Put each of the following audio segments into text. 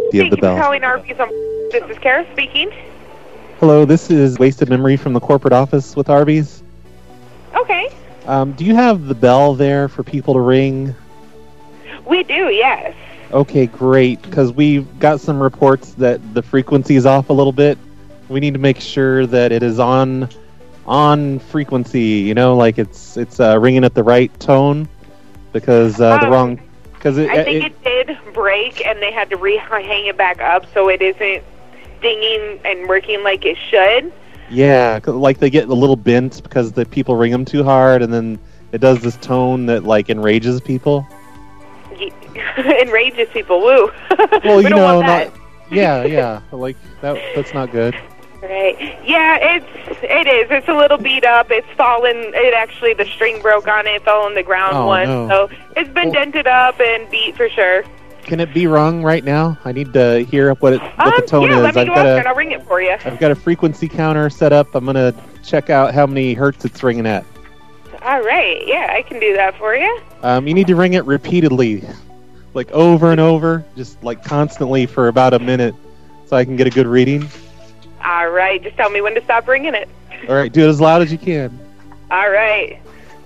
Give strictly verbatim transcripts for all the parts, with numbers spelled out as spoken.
frequency of the bell. Thank you for calling Arby's. On- This is Kara speaking. Hello, this is Wasted Memory from the corporate office with Arby's. Okay. Um, do you have the bell there for people to ring? We do, yes. Okay, great, because we've got some reports that the frequency is off a little bit. We need to make sure that it is on on frequency, you know, like it's it's uh, ringing at the right tone, because uh, the Um, wrong... Cause it, I think it, it, did break, and they had to re-hang it back up so it isn't dinging and working like it should. Yeah, 'cause, like they get a little bent because the people ring them too hard, and then it does this tone that like enrages people. Enrages people, woo. Well, we you don't know, want that. not, yeah, yeah, like that. That's not good. Right. Yeah, it's it is. It's a little beat up. It's fallen. It actually the string broke on it. It fell on the ground Oh, once, no. so it's been Well- dented up and beat for sure. Can it be rung right now? I need to hear what it what Um, the tone yeah, is. let me I've go got out there and a I'll ring it for you. I've got a frequency counter set up. I'm gonna check out how many hertz it's ringing at. All right. Yeah, I can do that for you. Um, you need to ring it repeatedly, like over and over, just like constantly for about a minute, so I can get a good reading. All right. Just tell me when to stop ringing it. All right, do it as loud as you can. All right.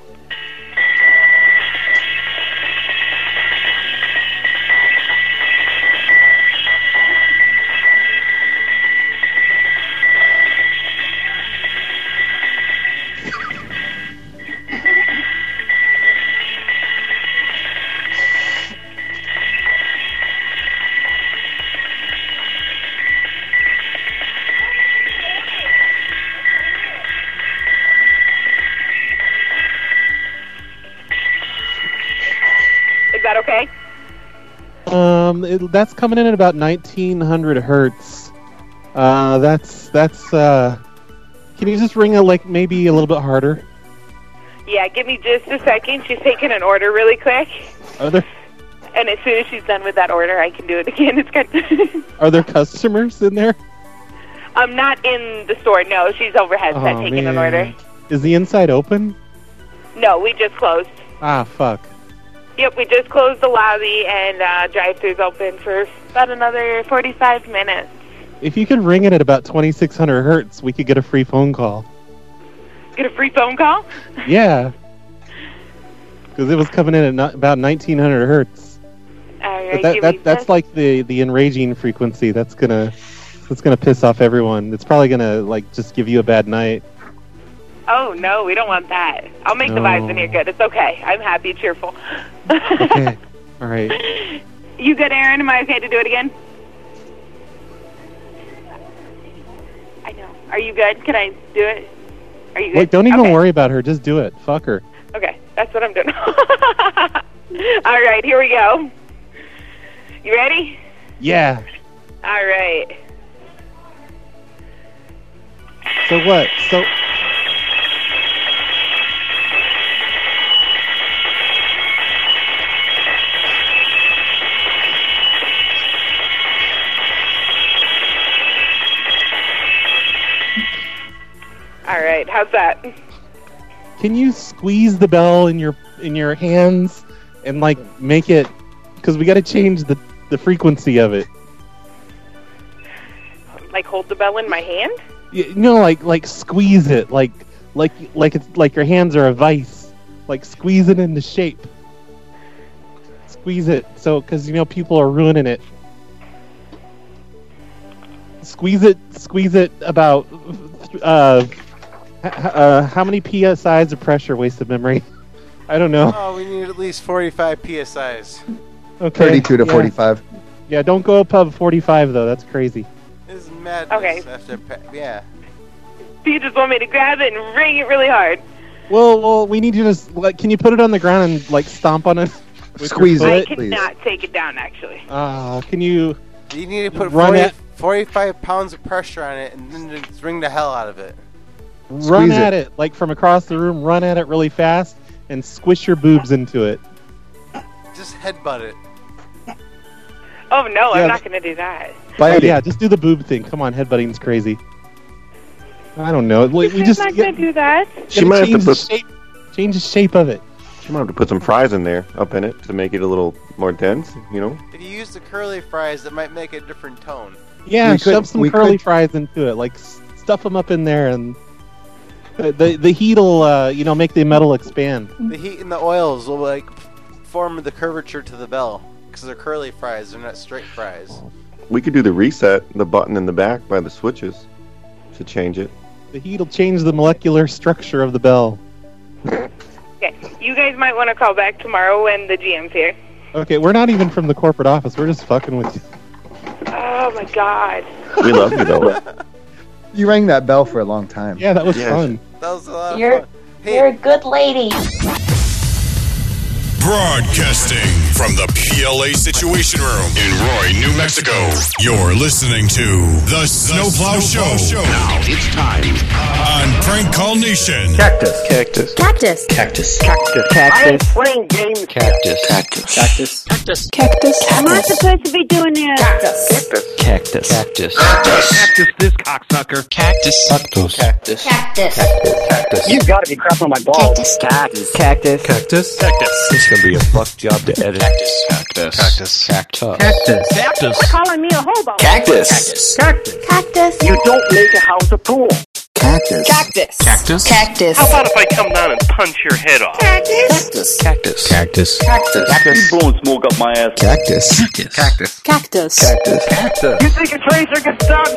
Is that okay? Um, it, that's coming in at about nineteen hundred hertz. Uh, that's that's. Uh, can you just ring it like maybe a little bit harder? Yeah, give me just a second. She's taking an order really quick. Are there And as soon as she's done with that order, I can do it again. It's good. are there customers in there? I'm not in the store. No, she's over headset Oh, taking an man. order. Is the inside open? No, we just closed. Ah, fuck. Yep, we just closed the lobby, and uh, drive-thru's open for about another forty-five minutes. If you could ring it at about twenty-six hundred hertz, we could get a free phone call. Get a free phone call? Yeah. Because it was coming in at not, about nineteen hundred hertz. All right, But that, give me that that's just- like the, the enraging frequency. That's gonna that's gonna piss off everyone. It's probably gonna like just give you a bad night. Oh, no, we don't want that. I'll make the No. vibes in here good. It's okay. I'm happy, cheerful. Okay. All right. You good, Aaron? Am I okay to do it again? I know. Are you good? Can I do it? Are you good? Wait, don't even Okay. worry about her. Just do it. Fuck her. Okay, that's what I'm doing. All right, here we go. You ready? Yeah. All right. So what? So All right, how's that? can you squeeze the bell in your in your hands and like make it? Because we got to change the the frequency of it. Like hold the bell in my hand? You know, like like squeeze it, like like like it's like your hands are a vice. Like squeeze it into shape. Squeeze it, so because you know people are ruining it. Squeeze it, squeeze it about. Uh, h- uh, how many P S Is of pressure? Wasted memory. I don't know. Oh, we need at least forty-five P S Is. Okay. thirty-two to yeah. forty-five. Yeah, don't go above forty-five though. That's crazy. This is madness. Okay. After pa- yeah. So you just want me to grab it and ring it really hard? Well, well, we need you to. s- Like, can you put it on the ground and like stomp on it? with your Squeeze foot? I it, please. cannot take it down, actually. Uh, can you? You need to put Run forty, it. forty-five pounds of pressure on it and then just wring the hell out of it. Run Squeeze at it. it. like from across the room. Run at it really fast and squish your boobs into it. Just headbutt it. Oh, no, Yeah, I'm not going to do that. Oh, Bite yeah, it. just do the boob thing. Come on, headbutting's crazy. I don't know. Like, we I'm just not get, going to do that. She gotta might have change to the put- shape. Change the shape of it. You might have to put some fries in there, up in it, to make it a little more dense, you know? If you use the curly fries, it might make a different tone. Yeah, We could- shove some we curly could- fries into it. Like, s- stuff them up in there, and the the, the heat'll, uh, you know, make the metal expand. The heat and the oils will like form the curvature to the bell because they're curly fries. They're not straight fries. We could do the reset, the button in the back by the switches to change it. The heat'll change the molecular structure of the bell. Okay, you guys might want to call back tomorrow when the G M's here. Okay, we're not even from the corporate office. We're just fucking with you. Oh my god. We love you, though. You rang that bell for a long time. Yeah, that was Yes. fun. That was a lot You're of fun. Hey, you're a good lady. Broadcasting from the P L A Situation Room in Roy, New Mexico. You're listening to The Snowplow Show. Now it's time. On Prank Call Nation. Cactus. Cactus. Cactus. Cactus. Cactus. Cactus. Playing games. Cactus. Cactus. Cactus. Cactus. Cactus. Am I supposed to be doing this? Cactus. Cactus. Cactus. Cactus. This cocksucker. Cactus. Cactus. Cactus. Cactus. Cactus. You gotta be crapping on my balls. Cactus. Cactus. Cactus. Cactus. This is gonna be a fuck job to edit. Cactus. Cactus. Cactus. Cactus. Cactus. Cactus. Calling me a hobo. Cactus. Cactus. Cactus. You don't make a house a pool. Cactus. Cactus. Cactus. Cactus. How about if I come down and punch your head off? Cactus. Cactus. Cactus. Cactus. You blowing smoke up my ass. Cactus. Cactus. Cactus. Cactus. Cactus. You think a tracer can stop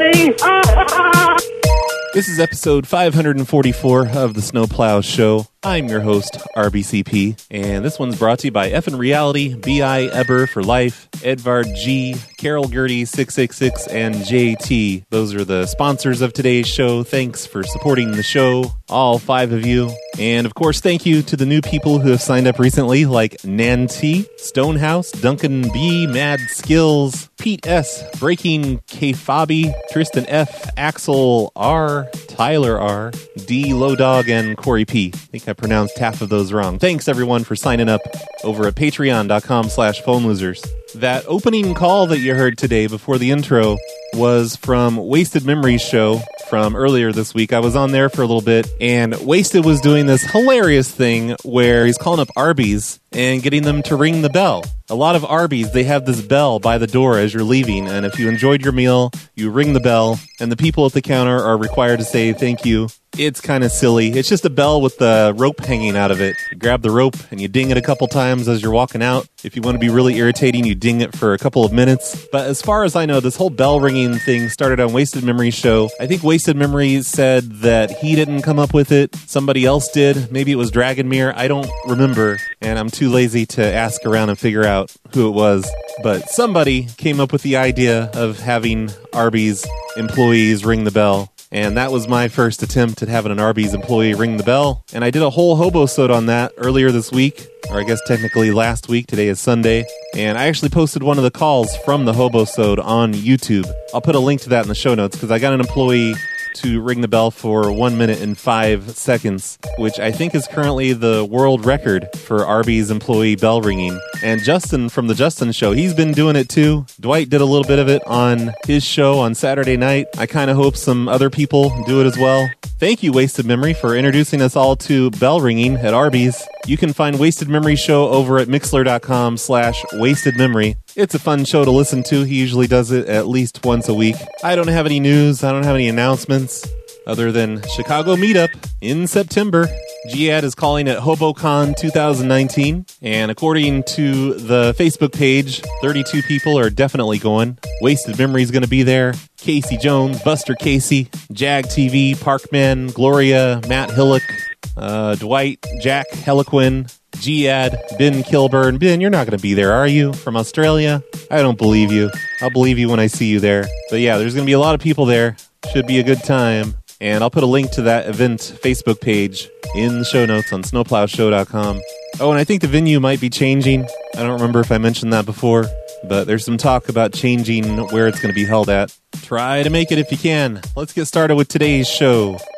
me? This is episode five forty-four of the Snowplow Show. I'm your host, R B C P, and this one's brought to you by Effin' Reality, B I Eber for Life, Edvard G, Carol Gertie six six six, and J T. Those are the sponsors of today's show. Thanks for supporting the show, all five of you. And of course, thank you to the new people who have signed up recently, like Nancy, Stonehouse, Duncan B, Mad Skills, Pete S, Breaking K Fabi, Tristan F, Axel R, Tyler R, D Low Dog, and Corey P. I think I pronounced half of those wrong. Thanks everyone for signing up over at patreon.com slash phone losers. That opening call that you heard today before the intro was from Wasted Memories show from earlier this week. I was on there for a little bit, and Wasted was doing this hilarious thing where he's calling up Arby's and getting them to ring the bell. A lot of Arby's, they have this bell by the door as you're leaving, and if you enjoyed your meal, you ring the bell, and the people at the counter are required to say thank you. It's kind of silly. It's just a bell with the rope hanging out of it. You grab the rope and you ding it a couple times as you're walking out. If you want to be really irritating, you ding it for a couple of minutes. But as far as I know, this whole bell ringing thing started on Wasted Memories show. I think Wasted Memories said that he didn't come up with it. Somebody else did. Maybe it was Dragonmere. I don't remember. And I'm too lazy to ask around and figure out who it was. But somebody came up with the idea of having Arby's employees ring the bell. And that was my first attempt at having an Arby's employee ring the bell. And I did a whole hobo-sode on that earlier this week, or I guess technically last week. Today is Sunday. And I actually posted one of the calls from the hobo-sode on YouTube. I'll put a link to that in the show notes because I got an employee to ring the bell for one minute and five seconds, which I think is currently the world record for Arby's employee bell ringing. And Justin from the Justin Show, he's been doing it too. Dwight did a little bit of it on his show on Saturday night. I kind of hope some other people do it as well. Thank you, Wasted Memory, for introducing us all to bell ringing at Arby's. You can find Wasted Memory Show over at mixler.com slash wasted memory. It's a fun show to listen to. He usually does it at least once a week. I don't have any news. I don't have any announcements other than Chicago Meetup in September. G A D is calling it HoboCon twenty nineteen. And according to the Facebook page, thirty-two people are definitely going. Wasted Memory is going to be there. Casey Jones, Buster Casey, Jag T V, Parkman, Gloria, Matt Hillock, uh, Dwight, Jack Heliquin, G A D, Ben Kilburn. Ben, you're not going to be there, are you? From Australia? I don't believe you. I'll believe you when I see you there. But yeah, there's going to be a lot of people there. Should be a good time. And I'll put a link to that event Facebook page in the show notes on snowplow show dot com. Oh, and I think the venue might be changing. I don't remember if I mentioned that before, but there's some talk about changing where it's going to be held at. Try to make it if you can. Let's get started with today's show.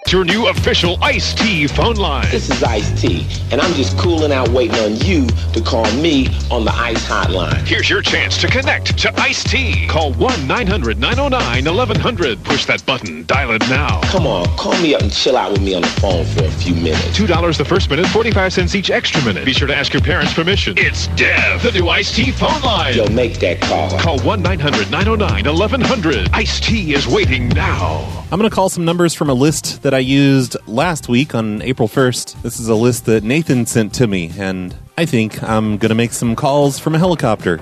Your new official Ice-T phone line. This is Ice-T, and I'm just cooling out waiting on you to call me on the Ice Hotline. Here's your chance to connect to Ice-T. Call one nine hundred nine oh nine eleven hundred. Push that button. Dial it now. Come on, call me up and chill out with me on the phone for a few minutes. two dollars the first minute, forty-five cents each extra minute. Be sure to ask your parents' permission. It's Dev, the new Ice-T phone line. Yo, make that call. Call one nine hundred nine oh nine eleven hundred. Ice-T is waiting now. I'm going to call some numbers from a list that I used last week on April first. This is a list that Nathan sent to me, and I think I'm going to make some calls from a helicopter.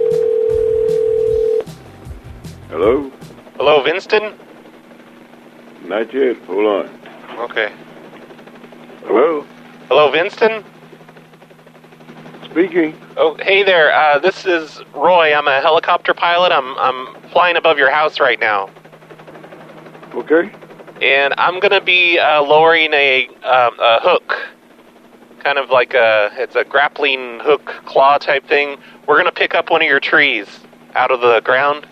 Hello? Hello, Winston? Not yet. Hold on. Okay. Hello? Hello, Winston? Speaking. Oh, hey there. Uh, this is Roy. I'm a helicopter pilot. I'm I'm flying above your house right now. Okay. And I'm going to be uh, lowering a, um, a hook, kind of like a, it's a grappling hook claw type thing. We're going to pick up one of your trees out of the ground.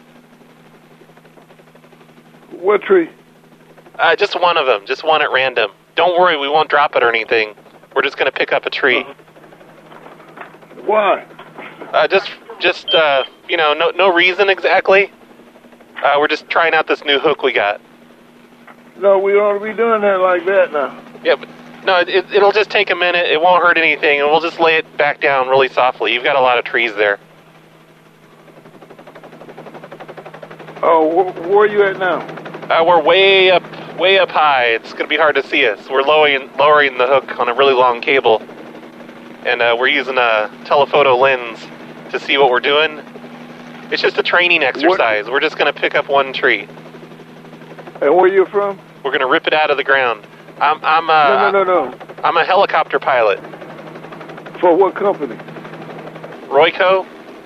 What tree? Uh, just one of them, just one at random. Don't worry, we won't drop it or anything. We're just going to pick up a tree. Why? Uh, just, just uh, you know, no, no reason exactly. Uh, we're just trying out this new hook we got. No, we ought to be doing that like that now. Yeah, but no, it, it'll just take a minute. It won't hurt anything, and we'll just lay it back down really softly. You've got a lot of trees there. Oh, wh- where are you at now? Uh, we're way up, way up high. It's going to be hard to see us. We're lowering, lowering the hook on a really long cable, and uh, we're using a telephoto lens to see what we're doing. It's just a training exercise. What? We're just going to pick up one tree. And where are you from? We're going to rip it out of the ground. I'm, I'm, uh, no, no, no, no. I'm a helicopter pilot. For what company? Royco.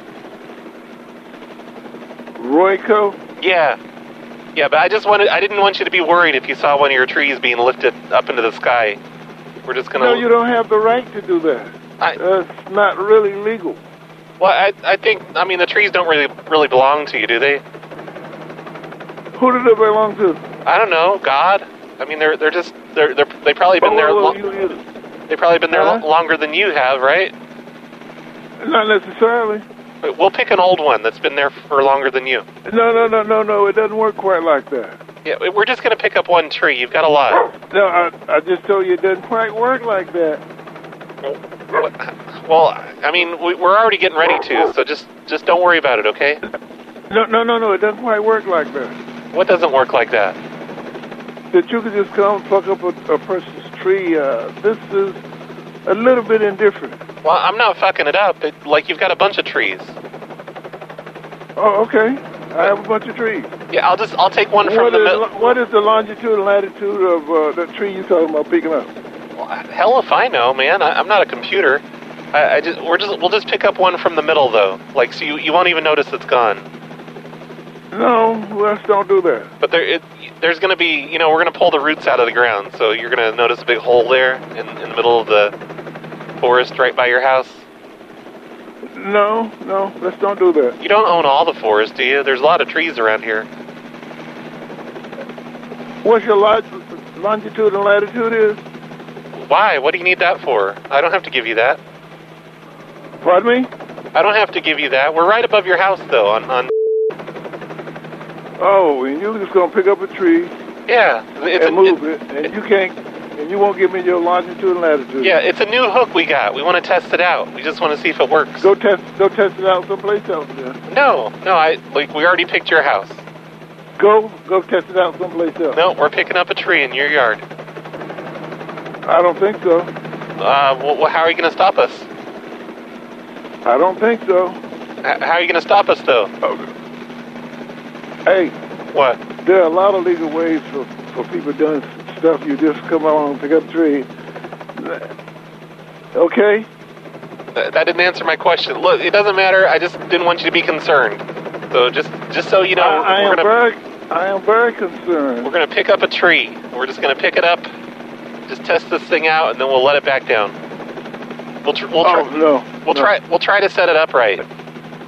Royco? Yeah. Yeah, but I just wanted, I didn't want you to be worried if you saw one of your trees being lifted up into the sky. We're just going to... No, you don't have the right to do that. I, That's not really legal. Well, I, I think, I mean, the trees don't really, really belong to you, do they? Who do they belong to? I don't know. God. I mean, they're they're just they're they're they probably been oh, there. Well, Lo- you, you, they probably been there huh? lo- longer than you have, right? Not necessarily. We'll pick an old one that's been there for longer than you. No, no, no, no, no. It doesn't work quite like that. Yeah, we're just gonna pick up one tree. You've got a lot. No, I I just told you it doesn't quite work like that. Well, I mean, we, we're already getting ready to, so just just don't worry about it, okay? No, no, no, no. It doesn't quite work like that. What doesn't work like that? That you could just come fuck up a, a person's tree. Uh, this is a little bit indifferent. Well, I'm not fucking it up. It, like, you've got a bunch of trees. Oh, okay. I have a bunch of trees. Yeah, I'll just I'll take one from what the is, middle. What is the longitude and latitude of uh, that tree you're talking about picking up? Well, hell if I know, man. I, I'm not a computer. I, I just we're just we'll just pick up one from the middle though. Like, so you you won't even notice it's gone. No, let's don't do that. But there, it, there's going to be, you know, we're going to pull the roots out of the ground, so you're going to notice a big hole there in, in the middle of the forest right by your house. No, no, let's don't do that. You don't own all the forest, do you? There's a lot of trees around here. What's your log- longitude and latitude is? Why? What do you need that for? I don't have to give you that. Pardon me? I don't have to give you that. We're right above your house, though, on... on Oh, and you're just gonna pick up a tree, yeah, it's and a, move it, it, and it, you can't, and you won't give me your longitude and latitude. Yeah, it's a new hook we got. We want to test it out. We just want to see if it works. Go test, go test it out someplace else, then. No, no, I like we already picked your house. Go, go test it out someplace else. No, we're picking up a tree in your yard. I don't think so. Uh, well, how are you gonna stop us? I don't think so. H- how are you gonna stop us, though? Okay. Hey. What? There are a lot of legal ways for, for people doing stuff. You just come along and pick up a tree. Okay? Th- that didn't answer my question. Look, it doesn't matter. I just didn't want you to be concerned. So just just so you know, I, I we're am gonna, very, I am very concerned. We're going to pick up a tree. We're just going to pick it up, just test this thing out, and then we'll let it back down. We'll tr- we'll try. Oh, no. We'll no. try. We'll try to set it up right.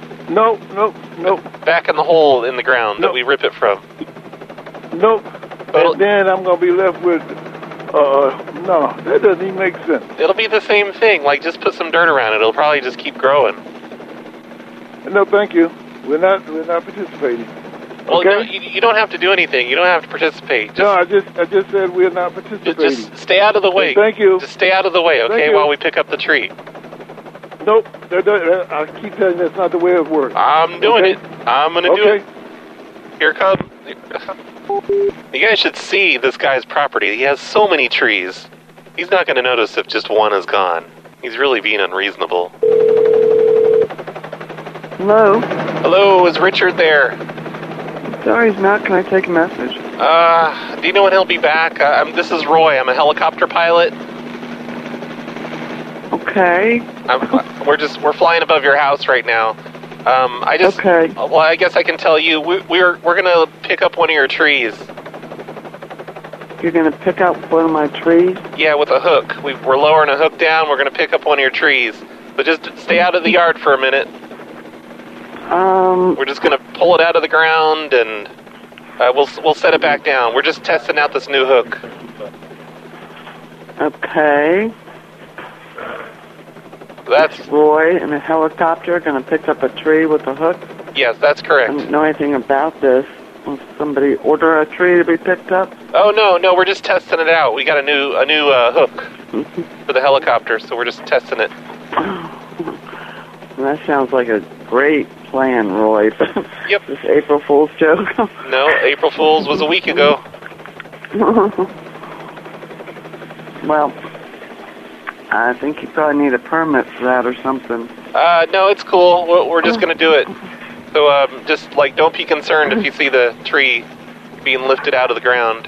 Nope, nope, nope. Back in the hole in the ground nope. that we rip it from. Nope. and then I'm gonna be left with. Uh, no, that doesn't even make sense. It'll be the same thing. Like, just put some dirt around it. It'll probably just keep growing. No, thank you. We're not. We're not participating. Well, okay. no, you, you don't have to do anything. You don't have to participate. Just, no, I just, I just said we're not participating. Just stay out of the way. Thank you. Just stay out of the way, okay? While we pick up the tree. Nope. That, that, I keep telling you that's not the way it works. I'm doing okay. it. I'm gonna okay. do it. Here comes. You guys should see this guy's property. He has so many trees. He's not going to notice if just one is gone. He's really being unreasonable. Hello? Hello, is Richard there? Sorry, he's not. Can I take a message? Uh, do you know when he'll be back? Uh, I'm, this is Roy. I'm a helicopter pilot. Okay. I'm, we're just, we're flying above your house right now. Um, I just, okay. Well, I guess I can tell you, we, we're, we're going to pick up one of your trees. You're going to pick up one of my trees? Yeah, with a hook. We, we're lowering a hook down. We're going to pick up one of your trees. But just stay out of the yard for a minute. Um. We're just going to pull it out of the ground, and uh, we'll we'll set it back down. We're just testing out this new hook. Okay. That's Roy in a helicopter going to pick up a tree with a hook? Yes, that's correct. I don't know anything about this. Will somebody order a tree to be picked up? Oh no, no, we're just testing it out. We got a new a new uh, hook for the helicopter, so we're just testing it. That sounds like a great plan, Roy. Yep. This April Fool's joke. No, April Fool's was a week ago. Well, I think you probably need a permit for that or something. Uh, no, it's cool. We're, we're just gonna do it. So, um, just like, don't be concerned if you see the tree being lifted out of the ground.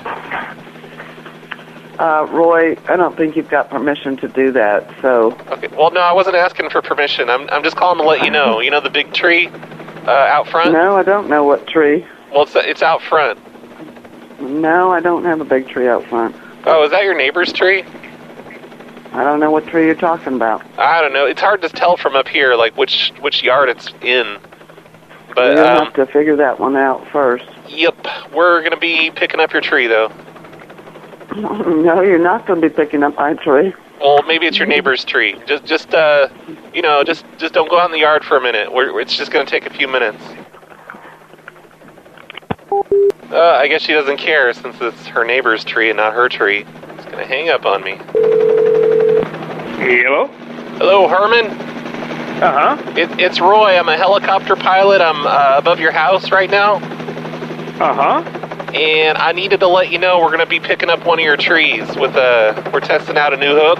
Uh, Roy, I don't think you've got permission to do that, so... Okay, well, no, I wasn't asking for permission. I'm I'm just calling to let you know. You know the big tree uh, out front? No, I don't know what tree. Well, it's it's out front. No, I don't have a big tree out front. Oh, is that your neighbor's tree? I don't know what tree you're talking about. I don't know. It's hard to tell from up here, like, which which yard it's in. But, You'll um, have to figure that one out first. Yep. We're going to be picking up your tree, though. No, you're not going to be picking up my tree. Well, maybe it's your neighbor's tree. Just, just, uh, you know, just, just don't go out in the yard for a minute. We're, it's just going to take a few minutes. Uh, I guess she doesn't care since it's her neighbor's tree and not her tree. It's going to hang up on me. Hello? Hello, Herman? Uh-huh. It, it's Roy. I'm a helicopter pilot. I'm uh, above your house right now. Uh-huh. And I needed to let you know we're going to be picking up one of your trees with a... We're testing out a new hook.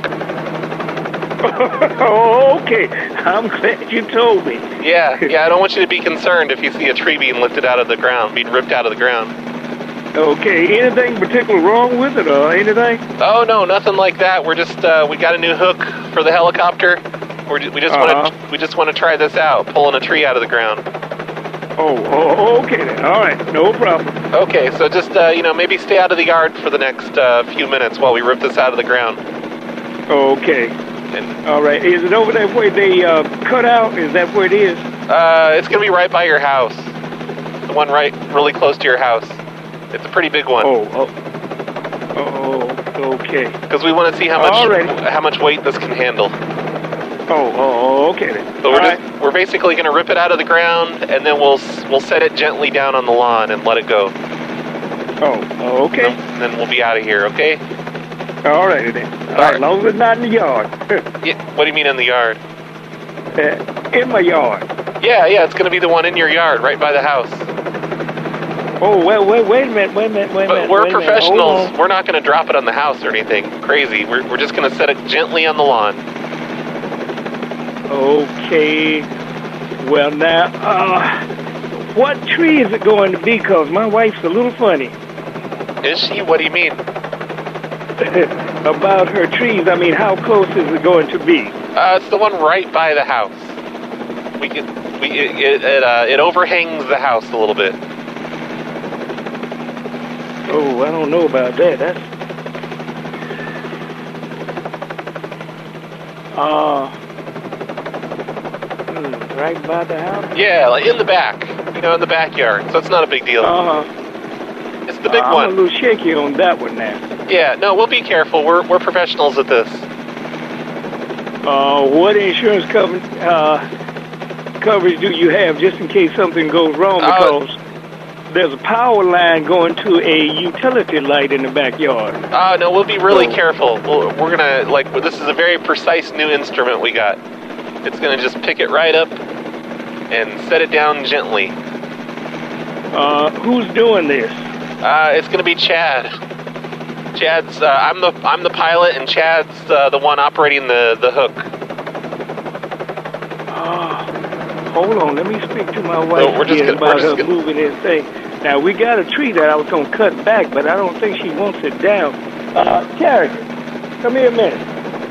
Oh, okay. I'm glad you told me. Yeah, yeah, I don't want you to be concerned if you see a tree being lifted out of the ground, being ripped out of the ground. Okay, anything particular wrong with it or anything? Oh, no, nothing like that. We're just, uh, we got a new hook for the helicopter. We're, we just uh-huh. want to we just want to try this out, pulling a tree out of the ground. Oh, oh, okay then. All right, no problem. Okay, so just, uh, you know, maybe stay out of the yard for the next uh, few minutes while we rip this out of the ground. Okay. And, all right, is it over there where they uh, cut out? Is that where it is? Uh, it's going to be right by your house. The one right really close to your house. It's a pretty big one. Oh, oh, oh okay. Because we want to see how much Alrighty. how much weight this can handle. Oh, oh, okay then. So we're All just, right. we're basically going to rip it out of the ground, and then we'll we'll set it gently down on the lawn and let it go. Oh, oh okay. And then we'll be out of here, okay? All righty then. All right, as long as it's not in the yard. Yeah, what do you mean in the yard? Uh, in my yard. Yeah, yeah, it's going to be the one in your yard, right by the house. Oh, well, wait, wait a minute, wait a minute, wait a But minute. we're wait a minute. professionals. Hold on. We're not going to drop it on the house or anything crazy. We're we're just going to set it gently on the lawn. Okay. Well, now, uh, what tree is it going to be? Because my wife's a little funny. Is she? What do you mean? About her trees. I mean, how close is it going to be? Uh, it's the one right by the house. We can, we it it, it, uh, it overhangs the house a little bit. Oh, I don't know about that. That's uh, hmm, right by the house. Yeah, like in the back. You know, in the backyard. So it's not a big deal. Uh huh. It's the big uh, one. I'm a little shaky on that one now. Yeah, no, we'll be careful. We're we're professionals at this. Uh, what insurance cover, uh, coverage do you have just in case something goes wrong? Because uh, there's a power line going to a utility light in the backyard. Uh, no, we'll be really careful. We'll, we're gonna, like, this is a very precise new instrument we got. It's gonna just pick it right up and set it down gently. Uh, who's doing this? Uh, it's gonna be Chad. Chad's, uh, I'm the I'm the pilot, and Chad's uh, the one operating the, the hook. Oh, hold on, let me speak to my wife So we're just again gonna- about we're her just moving this thing. Now, we got a tree that I was going to cut back, but I don't think she wants it down. Uh, Carrie, come here a minute.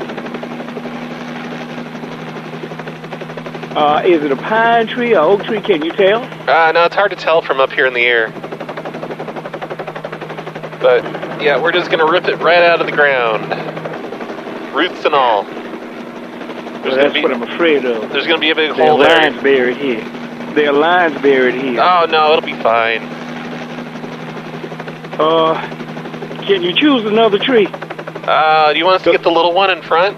Uh, is it a pine tree or oak tree? Can you tell? Uh, no, it's hard to tell from up here in the air. But, yeah, we're just gonna rip it right out of the ground. Roots and all. Well, that's what I'm afraid of. There's gonna be a big There are hole there. lines buried here. There are lines buried here. Oh, no, it'll be fine. Uh, can you choose another tree? Uh, do you want us to get the little one in front?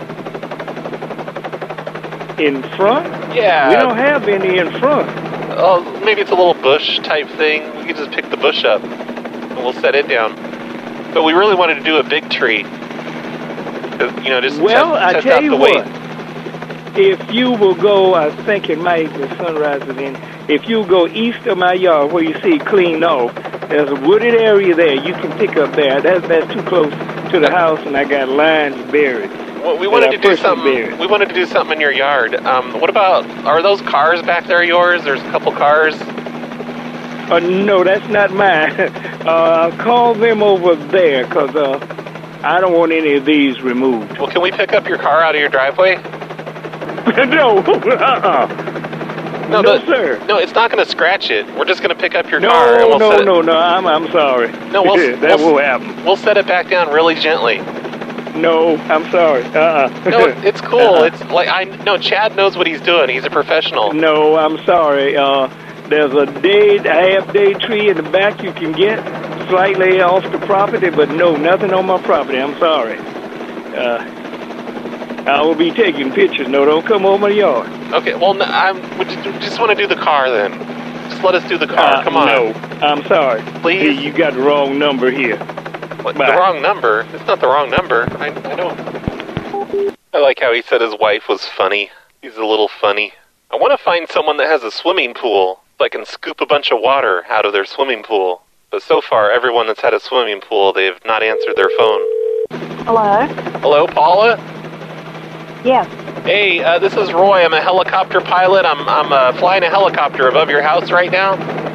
In front? Yeah. We don't have any in front. Oh, maybe it's a little bush type thing. We can just pick the bush up, and we'll set it down. But we really wanted to do a big tree. 'Cause, you know, just Well, test, I test tell out you the weight. what. If you will go, I think it might be sunrise again. If you go east of my yard where you see it cleaned off, there's a wooded area there. You can pick up there. That's that's too close to the house, and I got lines buried. Well, we that wanted I to do personally something. buried. We wanted to do something in your yard. Um, what about? Are those cars back there yours? There's a couple cars. Uh, no, that's not mine. uh, call them over there, because uh, I don't want any of these removed. Well, can we pick up your car out of your driveway? no, uh-uh. No, No, the- sir. No, it's not going to scratch it. We're just going to pick up your No, car and we'll no, set it. no, no, I'm, I'm sorry. No, we'll, that we'll, won't happen. We'll set it back down really gently. No, I'm sorry. Uh-uh. No, it, it's cool. Uh-uh. It's like I no. Chad knows what he's doing. He's a professional. No, I'm sorry. Uh, there's a day, a half-day tree in the back you can get slightly off the property, but no, nothing on my property. I'm sorry. Uh, I will be taking pictures. No, don't come over my yard. Okay. Well, no, I'm. We just, we just want to do the car then. Just let us do the car. Uh, Come on. No, I'm sorry. Please? You got the wrong number here. What, the Bye. wrong number? It's not the wrong number. I, I don't. I like how he said his wife was funny. He's a little funny. I want to find someone that has a swimming pool so I can scoop a bunch of water out of their swimming pool. But so far, everyone that's had a swimming pool, they have not answered their phone. Hello? Hello, Paula? Yes. Hey, uh, this is Roy. I'm a helicopter pilot. I'm I'm uh, flying a helicopter above your house right now.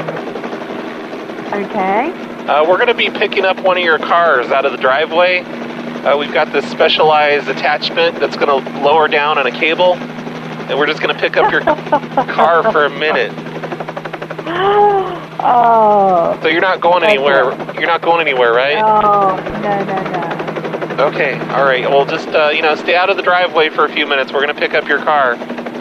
Okay. Uh, we're going to be picking up one of your cars out of the driveway. Uh, we've got this specialized attachment that's going to lower down on a cable, and we're just going to pick up your car for a minute. Oh. So you're not going anywhere. You're not going anywhere, right? Oh, no, no, no. Okay. All right. Well, just uh, you know, stay out of the driveway for a few minutes. We're going to pick up your car.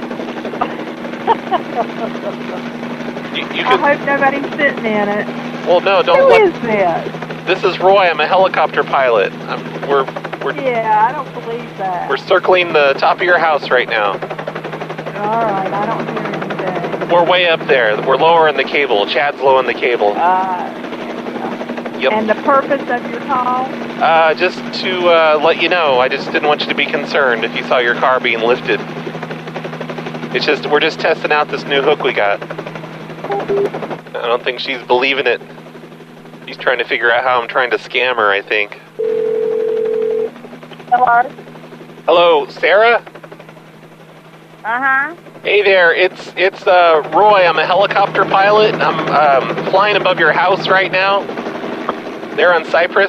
You, you I can. hope nobody's sitting in it. Well, no, don't Who let. is this? This is Roy. I'm a helicopter pilot. I'm, we're we're Yeah, I don't believe that. we're circling the top of your house right now. All right, I don't hear anything. We're way up there. We're lowering the cable. Chad's lowering the cable. Uh, Yep. And the purpose of your call? Uh, just to uh, let you know, I just didn't want you to be concerned if you saw your car being lifted. It's just, we're just testing out this new hook we got. I don't think she's believing it. She's trying to figure out how I'm trying to scam her, I think. Hello? Hello, Sarah? Uh-huh. Hey there, it's it's uh, Roy. I'm a helicopter pilot. I'm um, flying above your house right now. There on Cypress.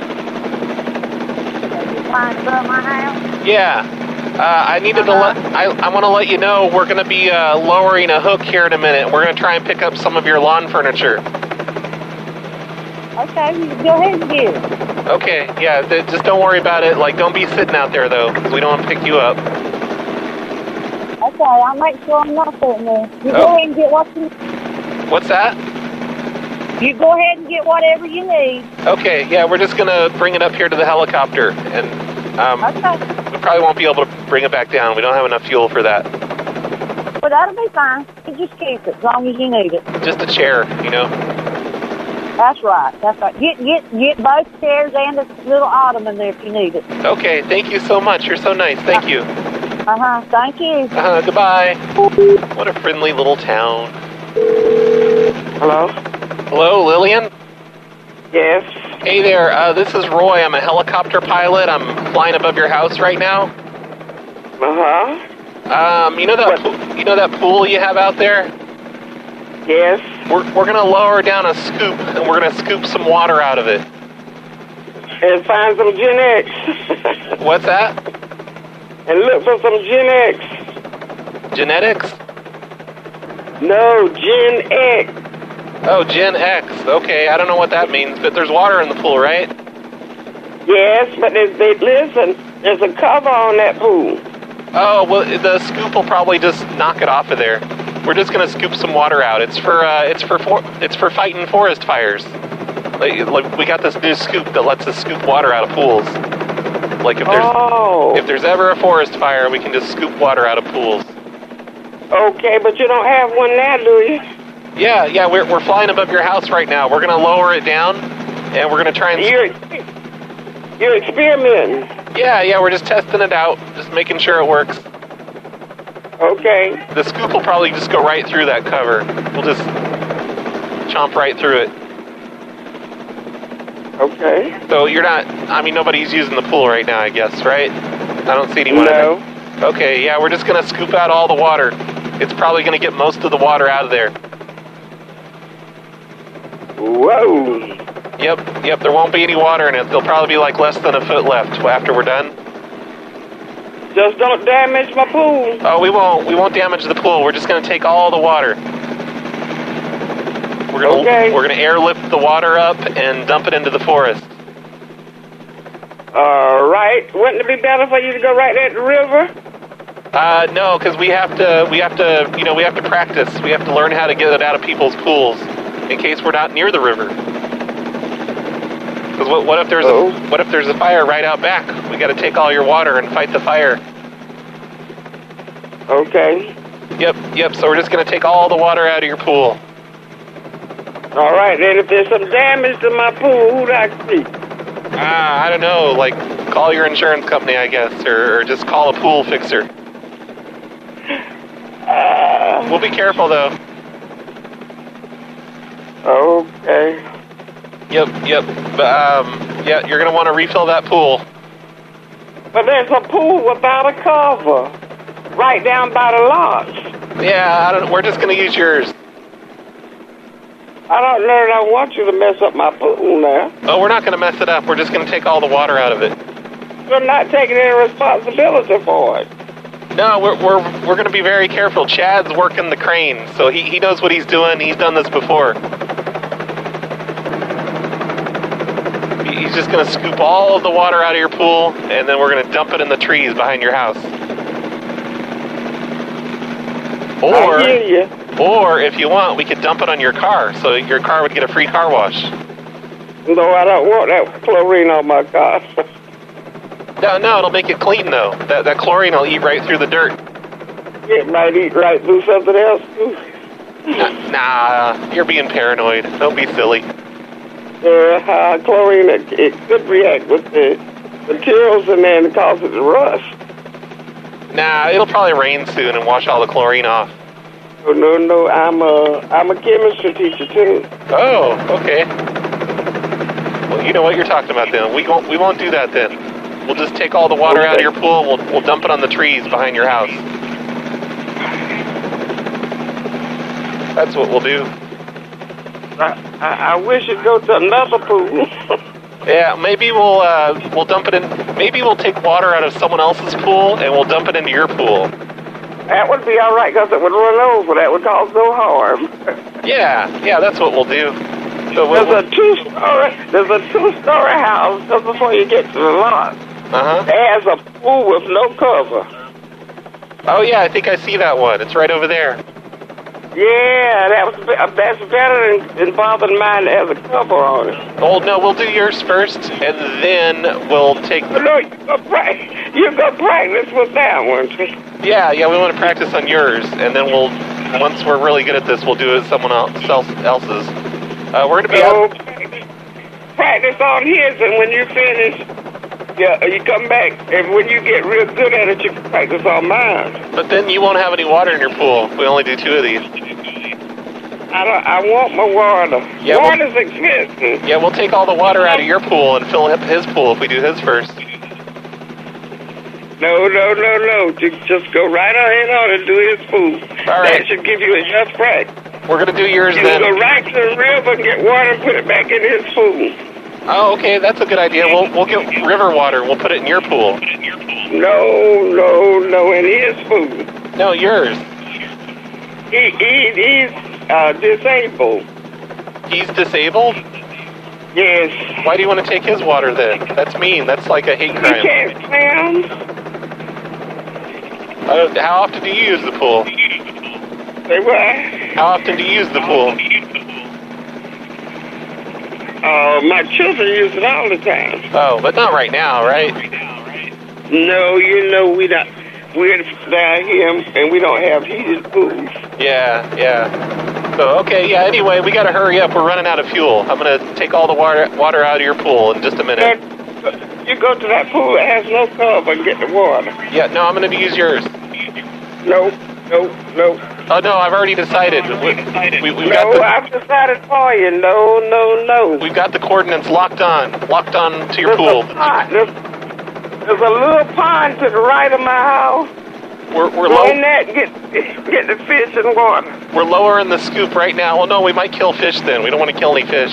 Flying above my house? Yeah. Uh, I needed to let, I, I want to let you know we're going to be uh, lowering a hook here in a minute. We're going to try and pick up some of your lawn furniture. Okay, you go ahead and get it. Okay, yeah, th- just don't worry about it. Like, don't be sitting out there, though, because we don't want to pick you up. Okay, I'll make sure I'm not sitting there. You Oh. go ahead and get what you What's that? You go ahead and get whatever you need. Okay, yeah, we're just gonna bring it up here to the helicopter, and um, Okay. we probably won't be able to bring it back down. We don't have enough fuel for that. Well, that'll be fine. You just keep it as long as you need it. Just a chair, you know. That's right. That's right. Get get get both chairs and a little ottoman there if you need it. Okay, thank you so much. You're so nice. Thank you. Uh huh. Thank you. Uh-huh, goodbye. What a friendly little town. Hello? Hello, Lillian? Yes. Hey there, uh, this is Roy. I'm a helicopter pilot. I'm flying above your house right now. Uh-huh. Um, you know that pool, you know that pool you have out there? Yes. We're we're gonna lower down a scoop and we're gonna scoop some water out of it. And find some Gen X. What's that? And look for some Gen X. Genetics? No, Gen X. Oh, Gen X. Okay, I don't know what that means, but there's water in the pool, right? Yes, but there's, they, listen, there's a cover on that pool. Oh, well, the scoop will probably just knock it off of there. We're just gonna scoop some water out. It's for uh, it's for, for it's for fighting forest fires. Like, like we got this new scoop that lets us scoop water out of pools. Like if there's oh. if there's ever a forest fire, we can just scoop water out of pools. Okay, but you don't have one now, do you? Yeah, yeah, we're we're flying above your house right now. We're gonna lower it down, and we're gonna try and. You're you're experimenting. Yeah, yeah, we're just testing it out, just making sure it works. Okay. The scoop will probably just go right through that cover. We'll just chomp right through it. Okay. So you're not, I mean, nobody's using the pool right now, I guess, right? I don't see anyone. No. In there. Okay, yeah, we're just going to scoop out all the water. It's probably going to get most of the water out of there. Whoa. Yep, yep, there won't be any water in it. There'll probably be like less than a foot left after we're done. Just don't damage my pool. Oh, we won't. We won't damage the pool. We're just going to take all the water. We're going to okay. we're going to airlift the water up and dump it into the forest. All right. Wouldn't it be better for you to go right at the river? Uh, no, because we have to. We have to. You know, we have to practice. We have to learn how to get it out of people's pools, in case we're not near the river. Because what, what if there's oh. a what if there's a fire right out back? We got to take all your water and fight the fire. Okay. Yep, yep. So we're just going to take all the water out of your pool. All right. Then if there's some damage to my pool, who'd I see? Ah, I don't know. Like, call your insurance company, I guess, or, or just call a pool fixer. Uh, we'll be careful, though. Okay. Yep, yep. But, um, yeah, you're going to want to refill that pool. But there's a pool without a cover. Right down by the lodge. Yeah, I don't. We're just going to use yours. I don't know that I want you to mess up my pool now. Oh, we're not going to mess it up. We're just going to take all the water out of it. You're not taking any responsibility for it. No, we're we're we're going to be very careful. Chad's working the crane, so he, he knows what he's doing. He's done this before. He, he's just going to scoop all of the water out of your pool, and then we're going to dump it in the trees behind your house. Or, I hear you. Or, if you want, we could dump it on your car, so your car would get a free car wash. No, I don't want that chlorine on my car. No, no, it'll make it clean, though. That that chlorine will eat right through the dirt. It might eat right through something else, too. Nah, nah, you're being paranoid. Don't be silly. Uh, uh, chlorine, it, it could react with the materials and then cause it to rust. Nah, it'll probably rain soon and wash all the chlorine off. Oh, no, no, I'm a, I'm a chemistry teacher, too. Oh, okay. Well, you know what you're talking about, then. We won't, we won't do that, then. We'll just take all the water okay. out of your pool, we'll, we'll dump it on the trees behind your house. That's what we'll do. I, I, I wish it'd go to another pool. Yeah, maybe we'll uh, we'll dump it in. Maybe we'll take water out of someone else's pool and we'll dump it into your pool. That would be all right because it would run over. That would cause no harm. Yeah, yeah, that's what we'll do. So we'll, there's a two-story. There's a two-story house just before you get to the lot. Uh huh. It has a pool with no cover. Oh yeah, I think I see that one. It's right over there. Yeah, that was be- that's better than, than bothering mine that has a cover on it. Oh, no, we'll do yours first, and then we'll take the... No, you go, pra- you go practice with that one. Yeah, yeah, we want to practice on yours, and then we'll, once we're really good at this, we'll do it someone else, else's. Uh, we're going to be no, out... practice on his, and when you finish, yeah, you come back, and when you get real good at it, you can practice on mine. But then you won't have any water in your pool. We only do two of these. I don't, I want my water. Yeah, Water's we'll, expensive. Yeah, we'll take all the water out of your pool and fill up his pool if we do his first. No, no, no, no. Just, just go right ahead on and do his pool. All right. That should give you enough practice. We're going to do yours you then. You go right to the river and get water and put it back in his pool. Oh, okay, that's a good idea. We'll we'll get river water. We'll put it in your pool. No, no, no, in his pool. No, yours. He, he he's uh, disabled. He's disabled? Yes. Why do you want to take his water then? That's mean. That's like a hate crime. He can't swim. Uh, how often do you use the pool? Say what? How often do you use the pool? Uh, my children use it all the time. Oh, but not right now, right? No, you know we not. We're down here and we don't have heated pools. Yeah, yeah. So okay, yeah. Anyway, we gotta hurry up. We're running out of fuel. I'm gonna take all the water water out of your pool in just a minute. You go to that pool that has no cover and get the water. Yeah, no, I'm gonna use yours. No, no, no. Oh no, I've already decided. We, we, we've no, got the, I've decided for you. No, no, no. We've got the coordinates locked on, locked on to your there's pool. A pond. There's, there's a little pond to the right of my house. We're we're Go low. in there and get get the fish and water. We're lowering the scoop right now. Well, no, we might kill fish then. We don't want to kill any fish.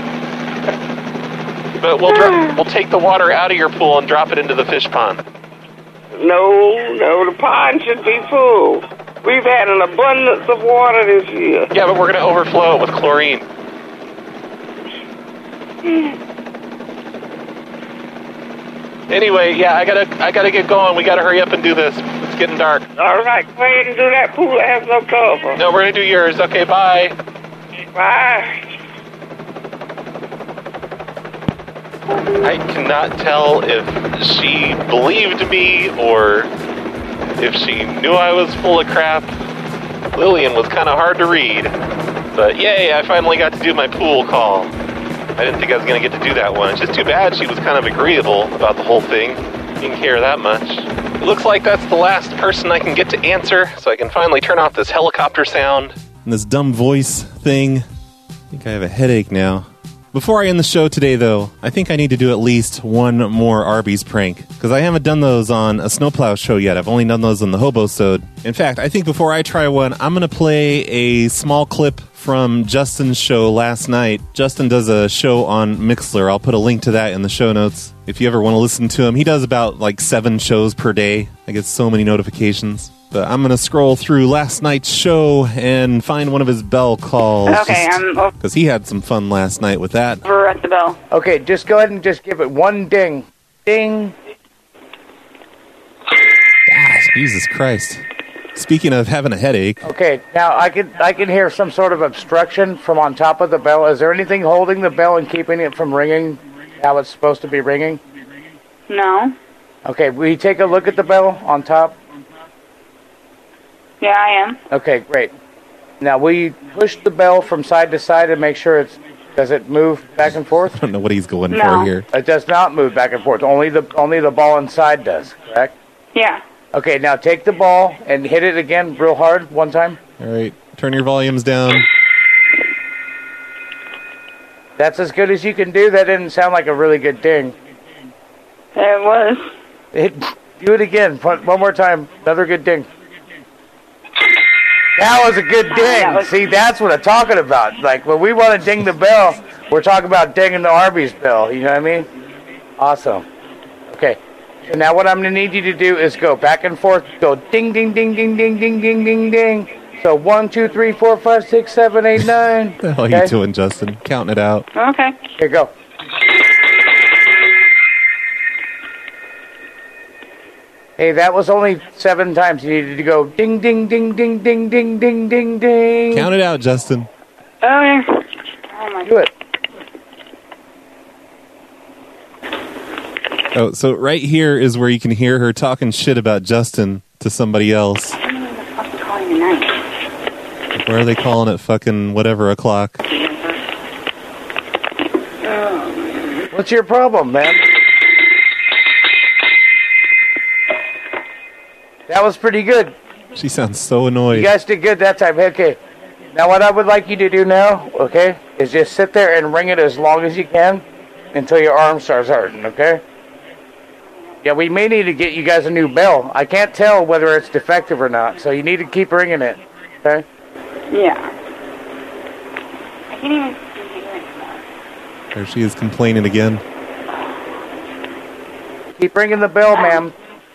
But we'll dro- we'll take the water out of your pool and drop it into the fish pond. No, no, the pond should be full. We've had an abundance of water this year. Yeah, but we're going to overflow it with chlorine. Anyway, yeah, I gotta I gotta get going. We gotta hurry up and do this. It's getting dark. All right, go ahead and do that pool that has no cover. No, we're gonna do yours. Okay, bye. Bye. I cannot tell if she believed me or if she knew I was full of crap. Lillian was kind of hard to read. But yay, I finally got to do my pool call. I didn't think I was going to get to do that one. It's just too bad she was kind of agreeable about the whole thing. Didn't care that much. It looks like that's the last person I can get to answer, so I can finally turn off this helicopter sound. And this dumb voice thing. I think I have a headache now. Before I end the show today, though, I think I need to do at least one more Arby's prank, because I haven't done those on a Snowplow show yet. I've only done those on the Hobosode. In fact, I think before I try one, I'm going to play a small clip from Justin's show last night. Justin does a show on Mixlr. I'll put a link to that in the show notes if you ever want to listen to him. He does about like seven shows per day. I get so many notifications. But I'm going to scroll through last night's show and find one of his bell calls. Okay, I'm because he had some fun last night with that. over at the bell. Okay, just go ahead and just give it one ding. Ding. Gosh, Jesus Christ. Speaking of having a headache. Okay, now I can I can hear some sort of obstruction from on top of the bell. Is there anything holding the bell and keeping it from ringing how it's supposed to be ringing? No. Okay, will you take a look at the bell on top? Yeah, I am. Okay, great. Now, will you push the bell from side to side and make sure it's... Does it move back and forth? I don't know what he's going No. for here. It does not move back and forth. Only the only the ball inside does, correct? Yeah. Okay, now take the ball and hit it again real hard one time. All right, turn your volumes down. That's as good as you can do. That didn't sound like a really good ding. It was. Hit, do it again. One one more time. Another good ding. That was a good ding. was- See, that's what I'm talking about. Like, when we want to ding the bell, we're talking about dinging the Arby's bell. You know what I mean? Awesome. Okay. So now what I'm going to need you to do is go back and forth. Go ding, ding, ding, ding, ding, ding, ding, ding, ding. So one, two, three, four, five, six, seven, eight, nine. What the hell are you doing, Justin? Counting it out. Okay. Here, go. Hey, that was only seven times. You needed to go ding, ding, ding, ding, ding, ding, ding, ding, ding. Count it out, Justin. Okay. Oh my. Do it. Oh, so right here is where you can hear her talking shit about Justin to somebody else. I don't know what the fuck they're calling tonight. Where are they calling it? Fucking whatever o'clock. What's your problem, man? That was pretty good. She sounds so annoyed. You guys did good that time. Okay. Now what I would like you to do now, okay, is just sit there and ring it as long as you can until your arm starts hurting, okay? Yeah, we may need to get you guys a new bell. I can't tell whether it's defective or not, so you need to keep ringing it, okay? Yeah. I can't even. There she is complaining again. Keep ringing the bell, ma'am.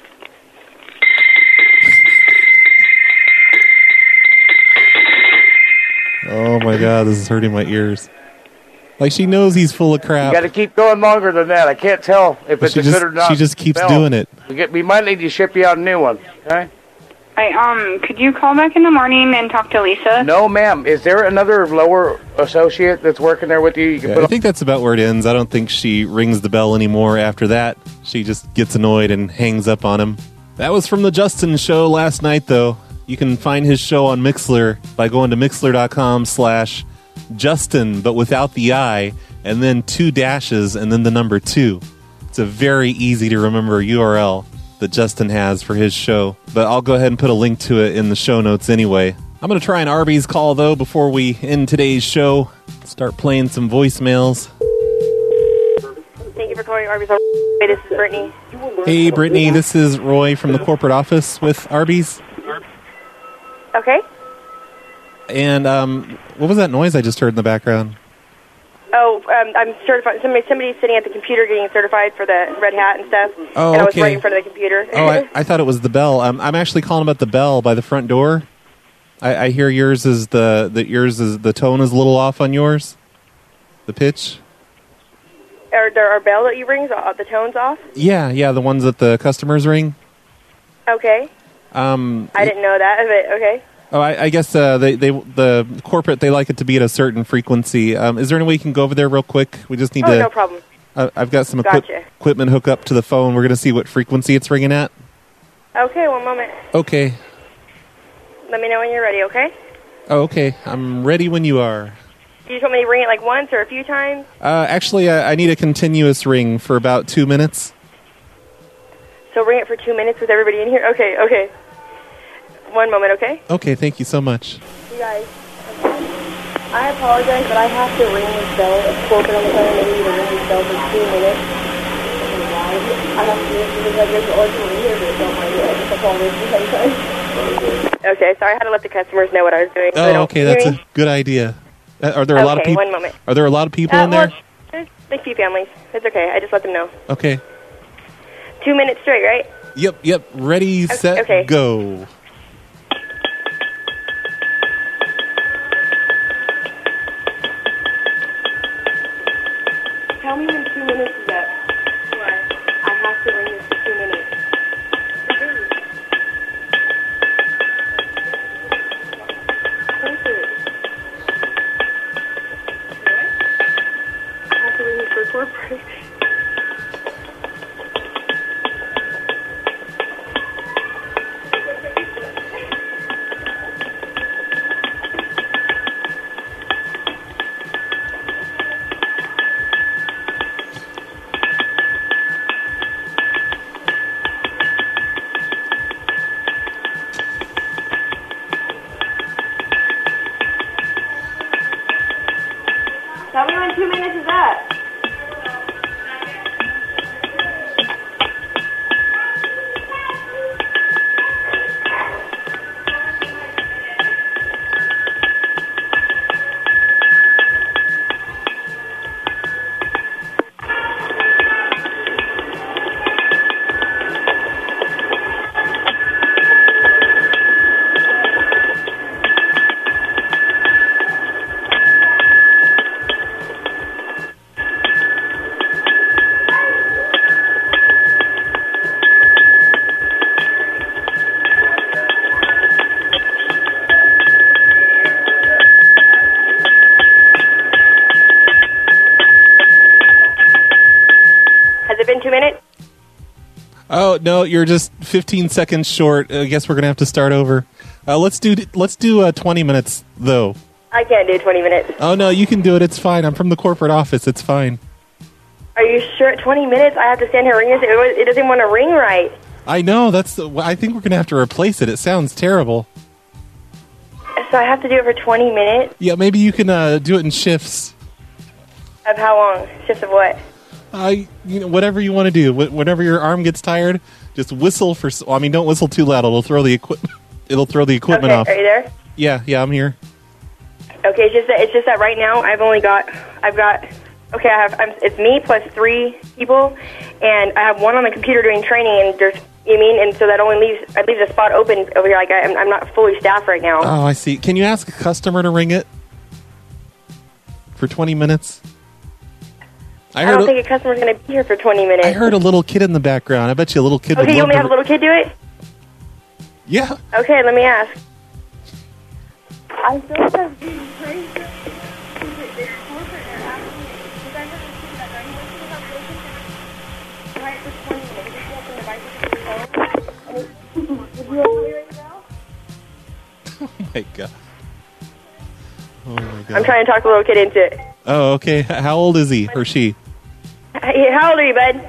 Oh my god, this is hurting my ears. Like she knows he's full of crap. You got to keep going longer than that. I can't tell if But it's she a just- good or not. she just keeps bell. doing it. We, get, we might need to ship you out a new one, okay? I um. Could you call back in the morning and talk to Lisa? No, ma'am. Is there another lower associate that's working there with you? You can Yeah, put I think that's about where it ends. I don't think she rings the bell anymore after that. She just gets annoyed and hangs up on him. That was from the Justin show last night, though. You can find his show on Mixlr by going to mixlr.com slash Justin, but without the I, and then two dashes, and then the number two. It's a very easy to remember U R L that Justin has for his show, but I'll go ahead and put a link to it in the show notes anyway. I'm going to try an Arby's call, though, before we end today's show. Start playing some voicemails. Thank you for calling Arby's. Hey, this is Brittany. Hey, Brittany, this is Roy from the corporate office with Arby's. Okay. And um, what was that noise I just heard in the background? Oh, um, I'm certified. Somebody, somebody's sitting at the computer getting certified for the red hat and stuff. Oh, and I was okay. right in front of the computer. Oh, I, I thought it was the bell. Um, I'm actually calling about the bell by the front door. I, I hear yours is the, the yours is the tone is a little off on yours. The pitch. Are there our bell that you rings? Uh, the tone's off. Yeah, yeah, the ones that the customers ring. Okay. Um, I didn't know that. But okay. Oh, I, I guess uh, they, they, the corporate, they like it to be at a certain frequency. Um, is there any way you can go over there real quick? We just need Oh, to... no problem. Uh, I've got some equip- Gotcha. equipment hook up to the phone. We're going to see what frequency it's ringing at. Okay, one moment. Okay. Let me know when you're ready. Okay. Oh, okay. I'm ready when you are. Do you just want me to ring it like once or a few times? Uh, actually, I, I need a continuous ring for about two minutes. So ring it for two minutes with everybody in here. Okay. Okay. One moment. Okay. Okay, thank you so much. You guys, I apologize, but I have to ring this bell. It's corporate on the phone, and I need to ring this bell for two minutes. I have to do this because I guess the order over here, but it's on my way. I just apologize. Okay, sorry, I had to let the customers know what I was doing. so they Oh, don't okay, hear that's me. a good idea. Uh, Are there a lot of Okay, people? one moment. Are there a lot of people Uh, in there? well, there's a few families. It's okay. I just let them know. Okay. Two minutes straight, right? Yep, yep. Ready, set, okay. go. Tell me when two minutes is up. What? I have to ring this for two minutes. I have to ring this for corporate. Tell me when two minutes is up. minutes? Oh no, you're just fifteen seconds short. I guess we're gonna have to start over. Uh, let's do let's do uh, twenty minutes though. I can't do twenty minutes. Oh no, you can do it. It's fine. I'm from the corporate office. It's fine. Are you sure? twenty minutes? I have to stand here ringing this. It, it doesn't want to ring right. I know. That's. The, I think we're gonna have to replace it. It sounds terrible. So I have to do it for twenty minutes? Yeah, maybe you can uh, do it in shifts. Of how long? Shifts of what? I, you know, whatever you want to do. Wh- Whenever your arm gets tired, just whistle for. s- Well, I mean, don't whistle too loud. It'll throw the equipment. It'll throw the equipment Okay, off. are you there? Yeah, yeah, I'm here. Okay, it's just that, it's just that right now I've only got, I've got, okay, I have, I'm, it's me plus three people, and I have one on the computer doing training, and there's, you mean, and so that only leaves, it leaves a spot open over here, like I, I'm, I'm not fully staffed right now. Oh, I see. Can you ask a customer to ring it for twenty minutes? I, I heard. don't a- think a customer's going to be here for twenty minutes. I heard a little kid in the background. I bet you a little kid. would Okay, you love want me to to have a little kid do it? Yeah. Okay, let me ask. I still have Oh my god. Oh my god. I'm trying to talk the little kid into it. Oh, okay. H- How old is he or she? Hey, how old are you, bud?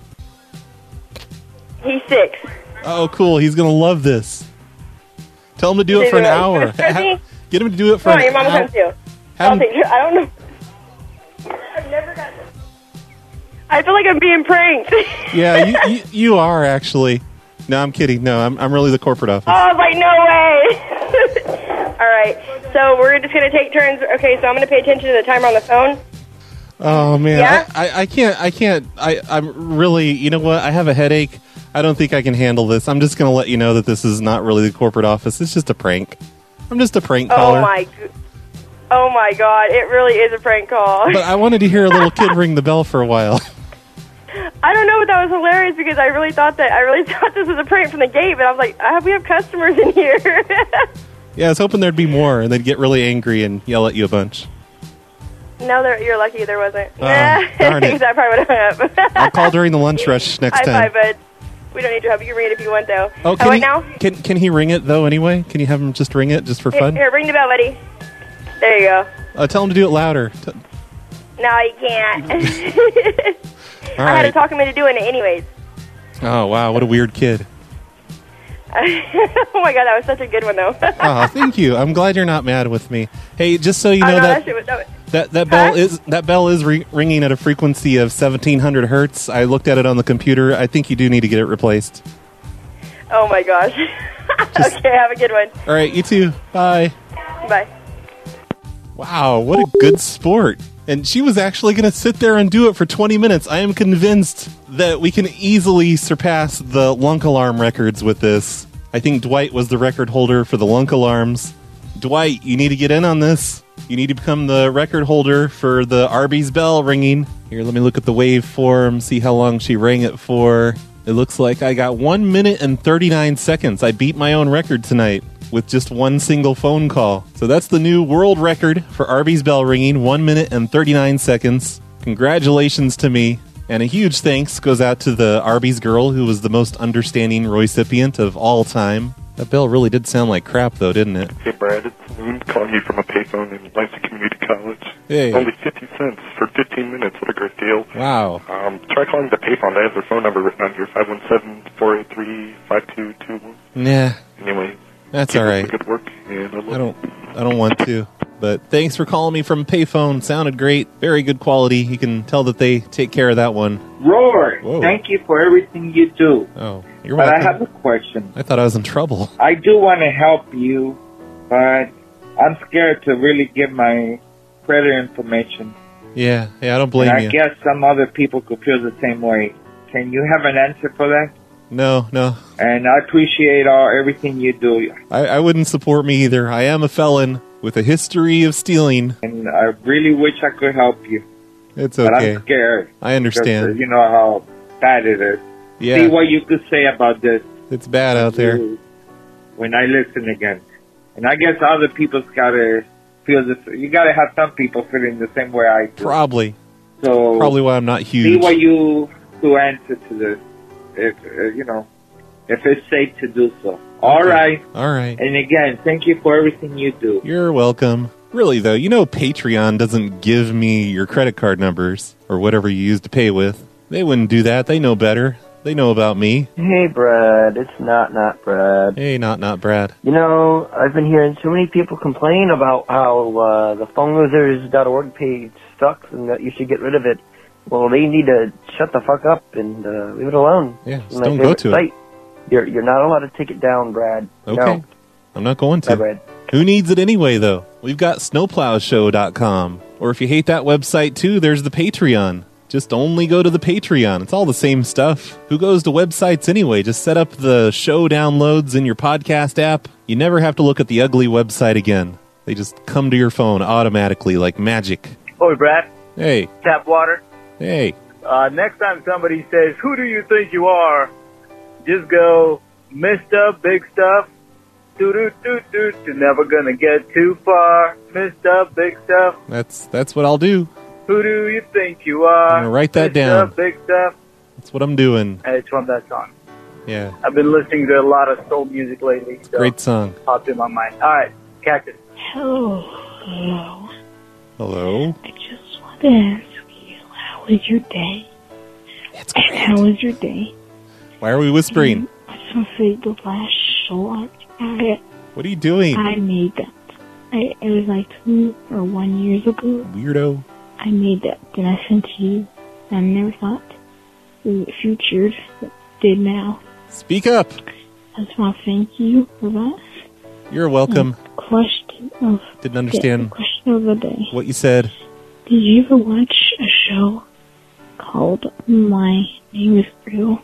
He's six. Oh, cool. He's gonna love this. Tell him to do it for an hour. Ha- Get him to do it for Come on, an your mama hour. comes too. Have I'll him- take you. I don't know. I've never got this. I feel like I'm being pranked. Yeah, you, you you are actually. No, I'm kidding. No, I'm I'm really the corporate office. Oh, I was like, no way. All right. So we're just going to take turns. Okay, so I'm going to pay attention to the timer on the phone. Oh man, Yeah? I, I, I can't. I can't. I I'm really. You know what? I have a headache. I don't think I can handle this. I'm just gonna let you know that this is not really the corporate office. It's just a prank. I'm just a prank caller. Oh, my g- Oh, my God. It really is a prank call. But I wanted to hear a little kid ring the bell for a while. I don't know, but that was hilarious because I really thought that I really thought this was a prank from the gate, but I was like, I, we have customers in here. Yeah, I was hoping thered be more, and they'd get really angry and yell at you a bunch. No, there, you're lucky there wasn't. Oh, darn it. I probably would have hung up. I'll call during the lunch rush next High time. five, bud. We don't need your help. You can ring it if you want, though. Oh, How can about he, now? can can he ring it though? Anyway, can you have him just ring it just for Here, fun? here, ring the bell, buddy. There you go. Uh, tell him to do it louder. T- No, you can't. All I had to right. talk him into doing it anyways. Oh wow, what a weird kid. Oh my God, that was such a good one, though. Oh, thank you. I'm glad you're not mad with me. Hey, just so you Oh, know no, that shit was, that was, that that bell is that bell is re- ringing at a frequency of seventeen hundred hertz. I looked at it on the computer. I think you do need to get it replaced. oh my gosh. Okay, have a good one. All right, you too. Bye. Bye. Wow, what a good sport. And she was actually going to sit there and do it for twenty minutes. I am convinced that we can easily surpass the lunk alarm records with this. I think Dwight was the record holder for the lunk alarms. Dwight, you need to get in on this. You need to become the record holder for the Arby's bell ringing. Here, let me look at the waveform, see how long she rang it for. It looks like I got one minute and thirty-nine seconds. I beat my own record tonight with just one single phone call. So that's the new world record for Arby's bell ringing, one minute and thirty-nine seconds. Congratulations to me. And a huge thanks goes out to the Arby's girl who was the most understanding recipient of all time. That bell really did sound like crap though, didn't it? Hey Brad, it's Moon calling you from a payphone in Lansing Community College. Hey. Only fifty cents for fifteen minutes. What a great deal. Wow. Um, try calling the payphone. They have their phone number written on here, five one seven, four eight three, five two two one. Nah. Anyway. That's keep all up right. the good work. And I, love I don't I don't want to. But thanks for calling me from a payphone. Sounded great. Very good quality. You can tell that they take care of that one. Roy, Whoa. thank you for everything you do. Oh, you're But welcome. I have a question. I thought I was in trouble. I do want to help you, but I'm scared to really give my credit information. Yeah, yeah, I don't blame and I you. guess some other people could feel the same way. Can you have an answer for that? No, no. And I appreciate all everything you do. I, I wouldn't support me either. I am a felon with a history of stealing. And I really wish I could help you. It's But okay. I'm scared. I understand. Because, uh, you know how bad it is. Yeah. See what you could say about this It's bad out there. when I listen again. And I guess other people's gotta feel this. You gotta have some people feeling the same way I do. Probably. So Probably why I'm not see huge. what you to answer to this. If uh, you know, if it's safe to do so. All Okay. right. All right. And again, thank you for everything you do. You're welcome. Really, though, you know Patreon doesn't give me your credit card numbers or whatever you use to pay with. They wouldn't do that. They know better. They know about me. Hey, Brad. It's not not Brad. Hey, not not Brad. You know, I've been hearing so many people complain about how uh, the phone losers dot org page sucks and that you should get rid of it. Well, they need to shut the fuck up and uh, leave it alone. Yeah, It's just my don't go favorite to it. site. You're you're not allowed to take it down, Brad. Okay. No. I'm not going to. Bye, Brad. Who needs it anyway, though? We've got snowplow show dot com. Or if you hate that website, too, there's the Patreon. Just only go to the Patreon. It's all the same stuff. Who goes to websites anyway? Just set up the show downloads in your podcast app. You never have to look at the ugly website again. They just come to your phone automatically like magic. Oi, Brad. Hey. Tap water. Hey. Uh, next time somebody says, "Who do you think you are?" just go, "Mister Big Stuff. Doo doo doo doo. You're never gonna get too far. Mister Big Stuff. That's that's what I'll do. Who do you think you are?" I'm gonna write that Mister down. Big Stuff. That's what I'm doing. And it's from that song. Yeah. I've been listening to a lot of soul music lately. So Great song. popped in my mind. All right, Cactus. Hello. Hello. Hello? I just want to ask you, how was your day? It's great. And how was your day? Why are we whispering? I just want to say the last show I, I, What are you doing? I made that. I, it was like two or one years ago. Weirdo. I made that. Then I sent to you. I never thought it featured. But did now. Speak up. I just want to thank you for that. You're welcome. Question of Didn't understand the question of the day. what you said. Did you ever watch a show called My Name is Earl?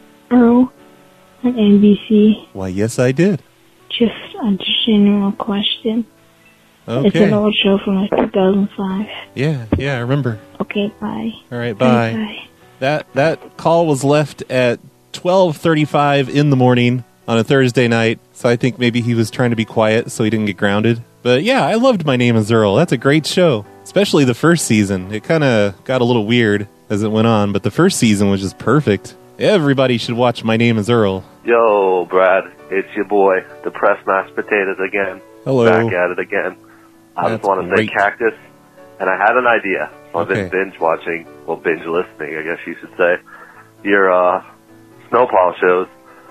Earl on N B C? Why, yes, I did. Just a general question. It's Okay. an old show from like two thousand five. Yeah, yeah, I remember. Okay, bye. All right, bye. Bye. That that call was left at twelve thirty-five in the morning on a Thursday night, so I think maybe he was trying to be quiet so he didn't get grounded. But yeah, I loved My Name is Earl. That's a great show, especially the first season. It kind of got a little weird as it went on, but the first season was just perfect. Everybody should watch My Name is Earl. Yo, Brad, it's your boy, the pressed mashed potatoes again. Hello. Back at it again. I That's just want to great. say Cactus, and I had an idea. So I've Okay. been binge watching, well, binge listening, I guess you should say, your uh, snowplow shows.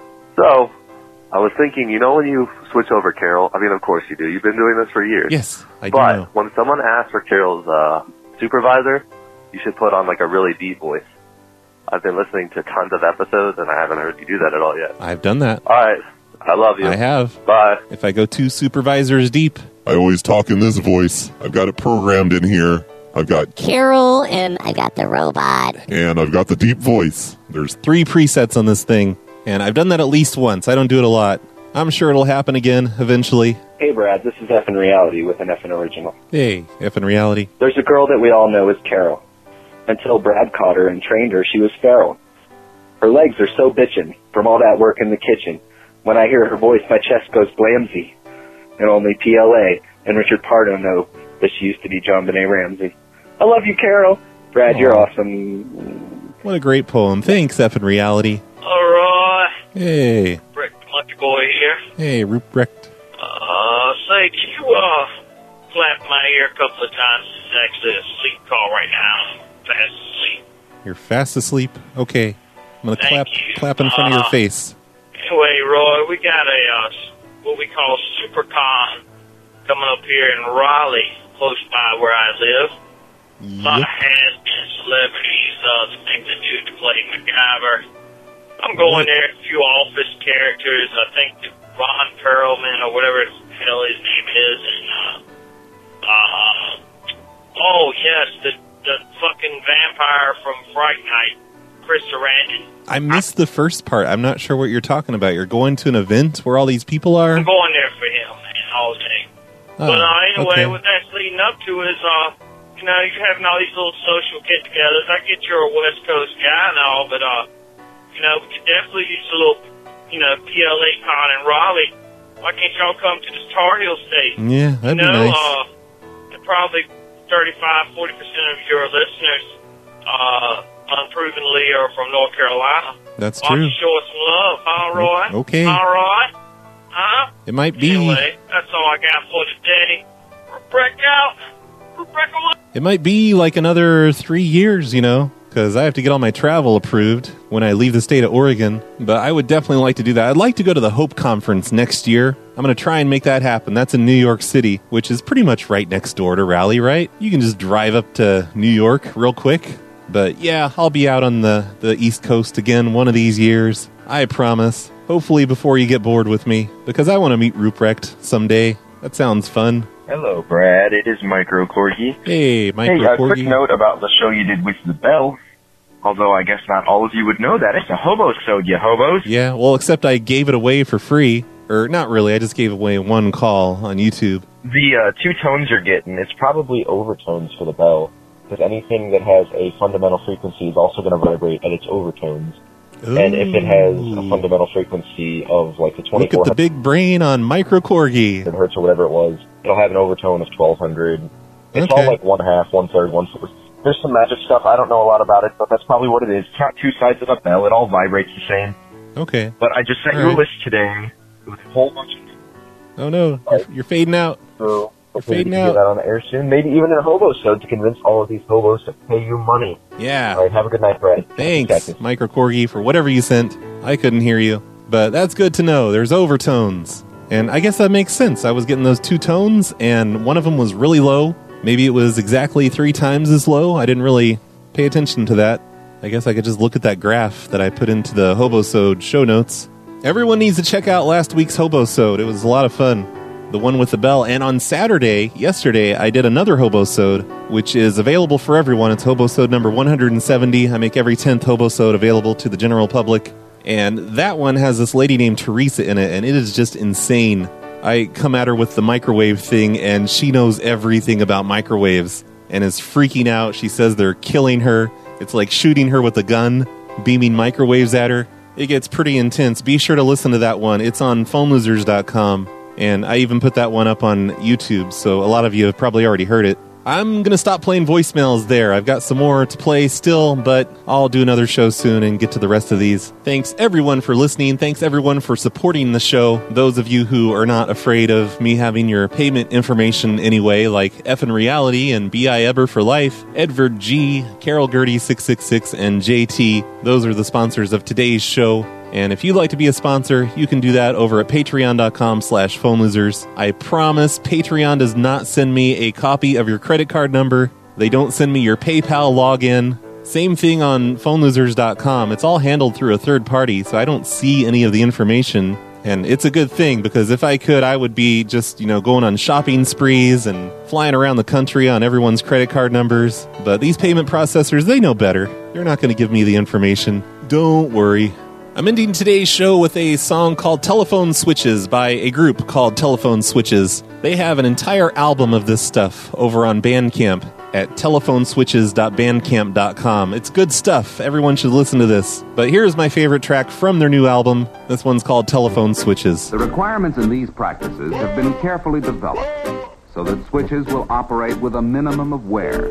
So, I was thinking, you know when you switch over Carol, I mean, of course you do. You've been doing this for years. Yes, I do But know. when someone asks for Carol's uh, supervisor, you should put on like a really deep voice. I've been listening to tons of episodes, and I haven't heard you do that at all yet. I've done that. All right. I love you. I have. Bye. If I go two supervisors deep. I always talk in this voice. I've got it programmed in here. I've got Carol, and I got the robot. and I've got the deep voice. There's Three presets on this thing, and I've done that at least once. I don't do it a lot. I'm sure it'll happen again eventually. Hey, Brad, this is F in Reality with an F in Original. Hey, F in reality. There's a girl that we all know as Carol. Until Brad caught her and trained her, she was feral. Her legs are so bitchin' from all that work in the kitchen. When I hear her voice, my chest goes blamsy. And only P L A and Richard Pardo know that she used to be John Benet Ramsey. I love you, Carol. Brad, you're Aw. awesome. What a great poem. Thanks, F in reality. All right, Hey. Rick Monkey Boy here. Hey, Ruprecht. Uh, say, can you, uh, clap my ear a couple of times? It's actually a sleep call right now. Fast asleep. You're fast asleep? Okay. I'm going to clap clap in front of your Uh, face. Anyway, Roy, we got a, uh, what we call SuperCon coming up here in Raleigh, close by where I live. A lot of has-been celebrities, uh, the things that do to play MacGyver. I'm going there, a few office characters. I think that Ron Perlman or whatever the hell his name is, and uh, uh, oh yes, the the fucking vampire from Fright Night, Chris Sarandon. I missed the first part. I'm not sure what you're talking about. You're going to an event where all these people are? I'm going there for him, man, all day. Oh, but uh, anyway, okay. what that's leading up to is, uh, you know, you're having all these little social get-togethers. I get you're a West Coast guy and all, but uh, you know, we could definitely use a little, you know, P L A con in Raleigh. Why can't y'all come to this Tar Heel state? Yeah, that'd you be know, nice. uh, and probably thirty-five, forty percent of your listeners uh, unprovenly are from North Carolina. That's Why don't true. you show us some love, huh, Roy? Okay. All right. Huh? It might be. Anyway, that's all I got for today. Break out. Break away. It might be like another three years, you know, because I have to get all my travel approved when I leave the state of Oregon. But I would definitely like to do that. I'd like to go to the Hope Conference next year. I'm going to try and make that happen. That's in New York City, which is pretty much right next door to Raleigh, right? You can just drive up to New York real quick. But yeah, I'll be out on the, the East Coast again one of these years. I promise. Hopefully before you get bored with me, because I want to meet Ruprecht someday. That sounds fun. Hello, Brad. It is Micro Corgi. Hey, Micro Hey, a Corgi. quick note about the show you did with the bell. Although I guess not all of you would know that. It's a hobo-sode, you hobos. Yeah, well, except I gave it away for free. Or not really, I just gave away one call on YouTube. The uh, two tones you're getting, it's probably overtones for the bell. Because anything that has a fundamental frequency is also going to vibrate at its overtones. Ooh. And if it has a fundamental frequency of like the Look twenty-four at the big brain on Micro Corgi. hertz or whatever it was, it'll have an overtone of twelve hundred. It's Okay. all like one half, one third, one fourth. There's some magic stuff. I don't know a lot about it, but that's probably what it is. It's got two sides of a bell. It all vibrates the same. Okay. But I just sent All you right. a list today with a whole bunch of Oh no, you're, you're fading out. So hopefully we fading can out. get that on the air soon. Maybe even in a hobo show to convince all of these hobos to pay you money. Yeah. All right, have a good night, Brad. Thanks, Micro Corgi, for whatever you sent. I couldn't hear you. But that's good to know. There's overtones. And I guess that makes sense. I was getting those two tones, and one of them was really low. Maybe it was exactly three times as low. I didn't really pay attention to that. I guess I could just look at that graph that I put into the Hobosode show notes. Everyone needs to check out last week's Hobosode. It was a lot of fun. The one with the bell. And on Saturday, yesterday, I did another Hobosode, which is available for everyone. It's Hobosode number one hundred seventy. I make every tenth Hobosode available to the general public. And that one has this lady named Teresa in it, and it is just insane. I come at her with the microwave thing, and she knows everything about microwaves and is freaking out. She says they're killing her. It's like shooting her with a gun, beaming microwaves at her. It gets pretty intense. Be sure to listen to that one. It's on phone losers dot com, and I even put that one up on YouTube, so a lot of you have probably already heard it. I'm going to stop playing voicemails there. I've got some more to play still, but I'll do another show soon and get to the rest of these. Thanks everyone for listening. Thanks everyone for supporting the show. Those of you who are not afraid of me having your payment information anyway, like Effin' Reality and B I Eber for Life, Edward G, Carol Gertie six six six, and J T. Those are the sponsors of today's show. And if you'd like to be a sponsor, you can do that over at patreon.com slash phone losers. I promise Patreon does not send me a copy of your credit card number. They don't send me your PayPal login. Same thing on phone losers dot com. It's all handled through a third party, so I don't see any of the information. And it's a good thing, because if I could, I would be just, you know, going on shopping sprees and flying around the country on everyone's credit card numbers. But these payment processors, they know better. They're not going to give me the information. Don't worry. I'm ending today's show with a song called Telephone Switches by a group called Telephone Switches. They have an entire album of this stuff over on Bandcamp at telephone switches dot bandcamp dot com. It's good stuff. Everyone should listen to this. But here's my favorite track from their new album. This one's called Telephone Switches. The requirements in these practices have been carefully developed so that switches will operate with a minimum of wear.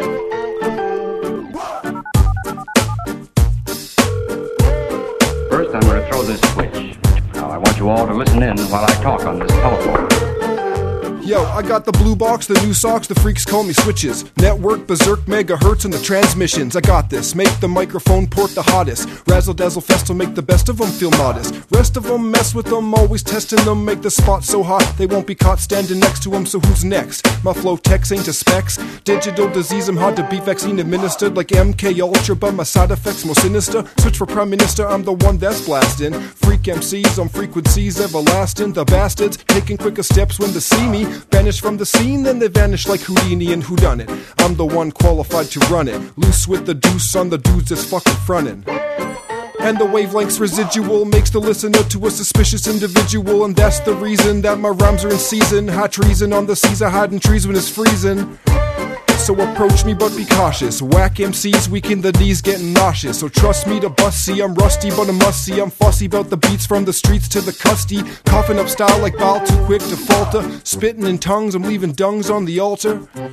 First, I'm going to throw this switch. Now, I want you all to listen in while I talk on this telephone. Yo, I got the blue box, the new socks, the freaks call me switches. Network, berserk, megahertz, and the transmissions. I got this, make the microphone port the hottest. Razzle dazzle festal, make the best of them feel modest. Rest of them mess with them, always testing them. Make the spot so hot, they won't be caught standing next to them, so who's next? My flow text ain't to specs. Digital disease, I'm hard to beat, vaccine administered like M K Ultra, but my side effects more sinister. Switch for prime minister, I'm the one that's blasting. Freak M Cs on frequencies everlasting. The bastards taking quicker steps when they see me. Vanish from the scene, then they vanish like Houdini and whodunit. I'm the one qualified to run it. Loose with the deuce on the dudes that's fucking frontin'. And the wavelength's residual makes the listener to a suspicious individual. And that's the reason that my rhymes are in season. High treason on the seas, I hide in trees when it's freezing. So approach me, but be cautious. Whack M Cs, weak in the knees, getting nauseous. So trust me to bust, see, I'm rusty, but I must see. I'm fussy about the beats from the streets to the custy. Coughing up style like Baal, too quick to falter. Spitting in tongues, I'm leaving dungs on the altar.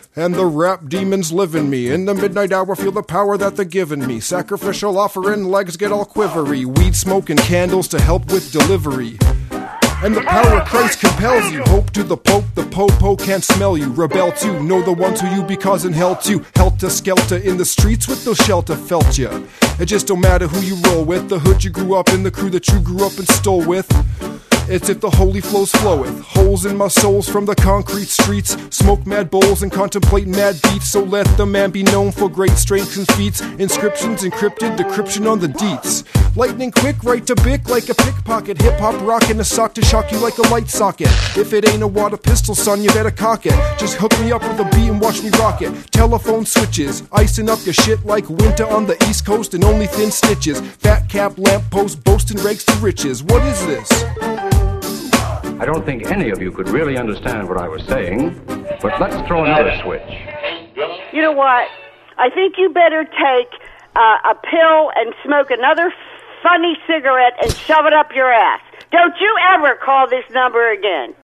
And the rap demons live in me. In the midnight hour, feel the power that they're giving me. Sacrificial offering, legs get all quivery. Weed smoke and candles to help with delivery. And the power of Christ compels you. Hope to the Pope, the Popo can't smell you. Rebel too, know the ones who you be causing hell to. Helter-skelter in the streets with no shelter felt ya. It just don't matter who you roll with. The hood you grew up in, the crew that you grew up and stole with. It's if the holy flows floweth. Holes in my souls from the concrete streets. Smoke mad bowls and contemplate mad beats. So let the man be known for great strengths and feats. Inscriptions encrypted, decryption on the deets. Lightning quick, right to bick like a pickpocket. Hip-hop rockin' a sock to shock you like a light socket. If it ain't a water pistol, son, you better cock it. Just hook me up with a beat and watch me rock it. Telephone switches, icing up your shit like winter on the East Coast and only thin stitches. Fat cap lamppost, boasting rags to riches. What is this? I don't think any of you could really understand what I was saying, but let's throw another switch. You know what? I think you better take uh, a pill and smoke another funny cigarette and shove it up your ass. Don't you ever call this number again.